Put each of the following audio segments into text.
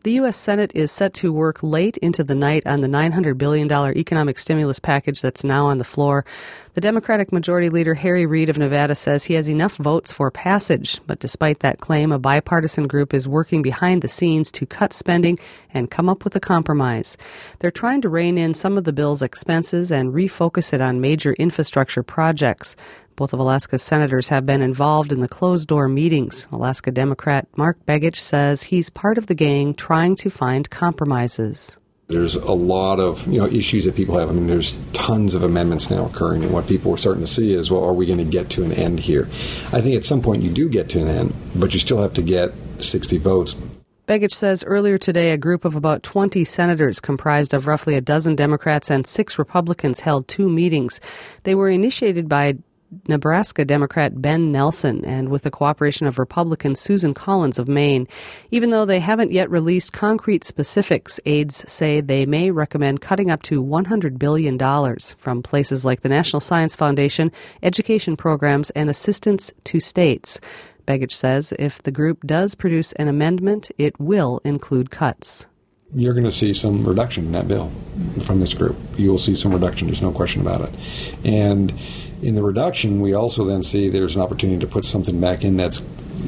The U.S. Senate is set to work late into the night on the $900 billion economic stimulus package that's now on the floor. The Democratic Majority Leader Harry Reid of Nevada says he has enough votes for passage. But despite that claim, a bipartisan group is working behind the scenes to cut spending and come up with a compromise. They're trying to rein in some of the bill's expenses and refocus it on major infrastructure projects. Both of Alaska's senators have been involved in the closed-door meetings. Alaska Democrat Mark Begich says he's part of the gang trying to find compromises. There's a lot of issues that people have. I mean, there's tons of amendments now occurring, and what people are starting to see is, well, are we going to get to an end here? I think at some point you do get to an end, but you still have to get 60 votes. Begich says earlier today a group of about 20 senators comprised of roughly a dozen Democrats and 6 Republicans held 2 meetings. They were initiated by Nebraska Democrat Ben Nelson and with the cooperation of Republican Susan Collins of Maine. Even though they haven't yet released concrete specifics, aides say they may recommend cutting up to $100 billion from places like the National Science Foundation, education programs, and assistance to states. Begich says if the group does produce an amendment, it will include cuts. You're going to see some reduction in that bill from this group. You will see some reduction, there's no question about it. And in the reduction, we also then see there's an opportunity to put something back in that's,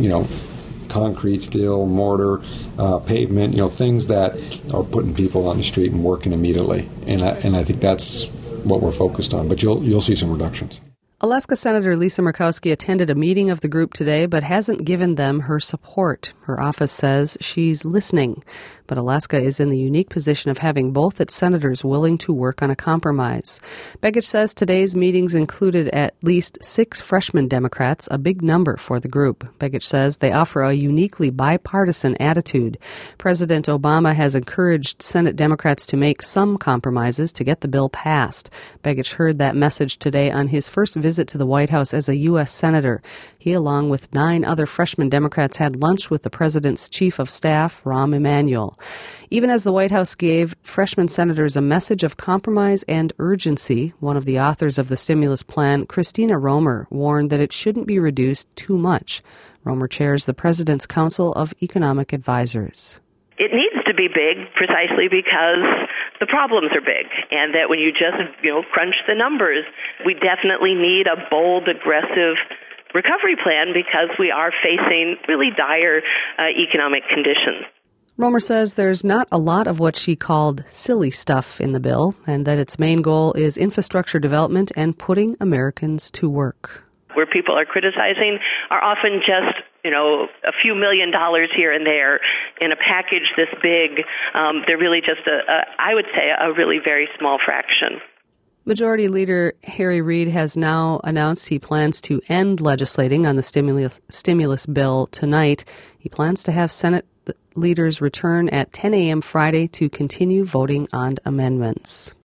concrete, steel, mortar, pavement, things that are putting people on the street and working immediately. And I think that's what we're focused on. But you'll see some reductions. Alaska Senator Lisa Murkowski attended a meeting of the group today but hasn't given them her support. Her office says she's listening, but Alaska is in the unique position of having both its senators willing to work on a compromise. Begich says today's meetings included at least 6 freshman Democrats, a big number for the group. Begich says they offer a uniquely bipartisan attitude. President Obama has encouraged Senate Democrats to make some compromises to get the bill passed. Begich heard that message today on his first visit to the White House as a U.S. Senator. He, along with 9 other freshman Democrats, had lunch with the president's chief of staff, Rahm Emanuel. Even as the White House gave freshman senators a message of compromise and urgency, one of the authors of the stimulus plan, Christina Romer, warned that it shouldn't be reduced too much. Romer chairs the President's Council of Economic Advisors. It needs to be big precisely because the problems are big, and that when you just, crunch the numbers, we definitely need a bold, aggressive recovery plan because we are facing really dire economic conditions. Romer says there's not a lot of what she called silly stuff in the bill, and that its main goal is infrastructure development and putting Americans to work. Where people are criticizing are often just a few $1 million here and there in a package this big. They're really just I would say, a really very small fraction. Majority Leader Harry Reid has now announced he plans to end legislating on the stimulus bill tonight. He plans to have Senate leaders return at 10 a.m. Friday to continue voting on amendments.